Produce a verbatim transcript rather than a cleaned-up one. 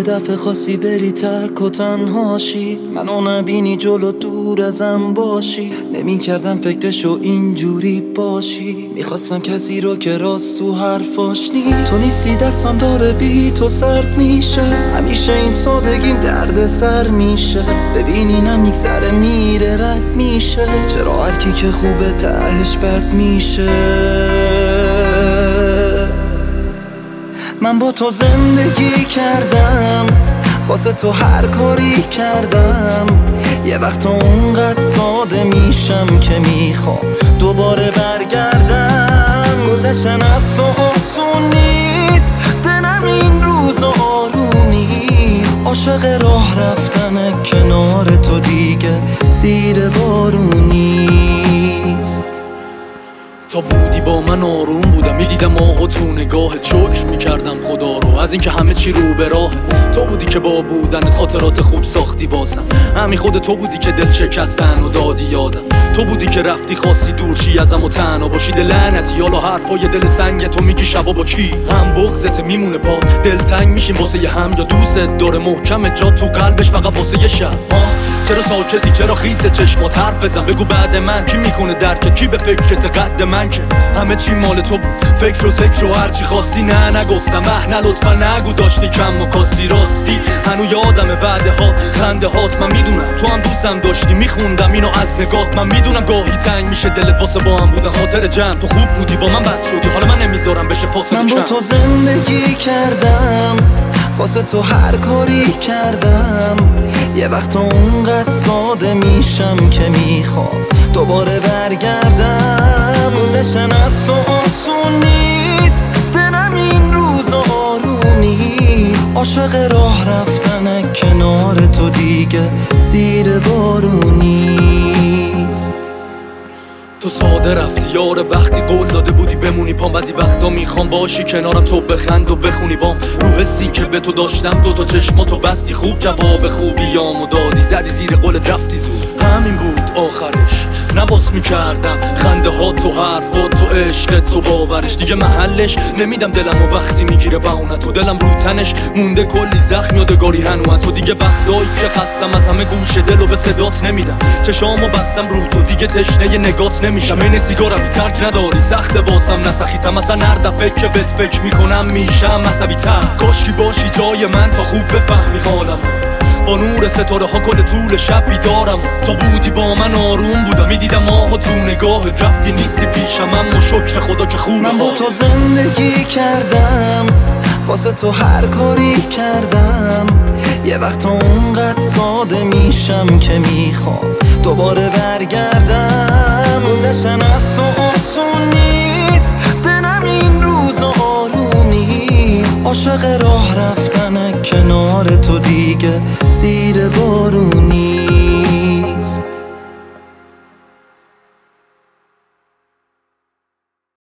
یه دفعه خواستی بری تک و تنهاشی، منو نبینی جلو دور ازم باشی. نمی کردم فکرشو اینجوری باشی، میخواستم کسی رو که راست تو حرفاش نی. تو نیستی دستم داره بی تو سرد میشه، همیشه این سادگیم درد سر میشه. ببینی نمیگذره میره رد میشه، چرا هرکی که خوبه تهش بد میشه. من با تو زندگی کردم، واسه تو هر کاری کردم. یه وقت اونقدر ساده میشم که میخوام دوباره برگردم. گذشتن از تو آسون نیست، دلم این روز آروم نیست. عاشق راه رفتن کنار تو دیگه زیر بارون نیست. تا بودی با من آروم بودم، میدیدم آه و تو نگاهت، شکر میکردم خدا رو از اینکه همه چی رو به راه. تو بودی که با بودن خاطرات خوب ساختی واسم، همین خود تو بودی که دل شکستن و دادی یادم. تو بودی که رفتی خواستی دورشی ازم و تنها باشی. دل لعنتی حالا حرفای دل سنگ تو میگی شبا با کی؟ هم بغضت میمونه با دلتنگ میشیم واسه یه هم، یا دوست داره محکم جا تو قلبش فقط واسه یه شب. چرا ساکتی؟ چرا خیسه چشمات؟ حرف بزن بگو بعد من کی میکنه درک؟ کی به فکرت قد من که همه چی مال تو بود؟ فکر و ذکر و هرچی خواستی نه نگفتم اه نه لطفا نگو داشتی کم و کاستی راستی. هنو یادم وعده ها خنده هات، من میدونم تو هم دوستم داشتی، میخوندم اینو از نگات. من میدونم گاهی تنگ میشه دلت واسه با هم بودن خاطر جمع. تو خوب بودی با من بد شدی، حالا من نمیذارم بشه فاصله کم. من با تو زندگی کردم، واسه تو هر کاری کردم. یه وقت اونقدر ساده میشم که میخوام دوباره برگردم. گذشتن از تو آسون نیست، دلم این روز آروم نیست. عاشق راه رفتن کنار تو دیگه زیر بارون نیست. تو ساده رفتی یار وقتی قول داده بودی بمونی پام. بعضی وقتا میخوام باشی کنارم تو بخند و بخونی بام. رو حسی که به تو داشتم دو تا چشماتو بستی خوب، جواب خوبیامو دادی زدی زیر قولت رفتی زود. همین بود آخرش، نباس میکردم خنده ها تو حرفات تو عشقت تو باورش. دیگه محلش نمیدم دلم و وقتی میگیره بهونه تو دلم رو تنش مونده کلی زخم یادگاری هنوز. تو دیگه وقتایی که خستم از همه گوش دل و به صدات نمیدم. چشامو بستم رو تو دیگه تشنه نگات نمیشم. این سیگارم ترک نداری سخت واسم نسخیتم مثلا هر دفعه که بهت فکر میکنم میشم عصبی تر. کاشکی باشی جای من تا خوب بفهمی حالم، با نور ستاره ها کل طول شب بیدارم. تو بودی با من آروم بودم، میدیدم آه تو نگاهت، رفتی نیستی پیشم اما شکر خدا که خوبه. من با تو زندگی کردم، واسه تو هر کاری کردم. یه وقت اونقدر ساده میشم که میخوام دوباره برگردم. گذشتن از تو آسون نیست، دلم این روز آروم نیست. عاشق راه رفتن کنار تو دیگه زیر بارون نیست.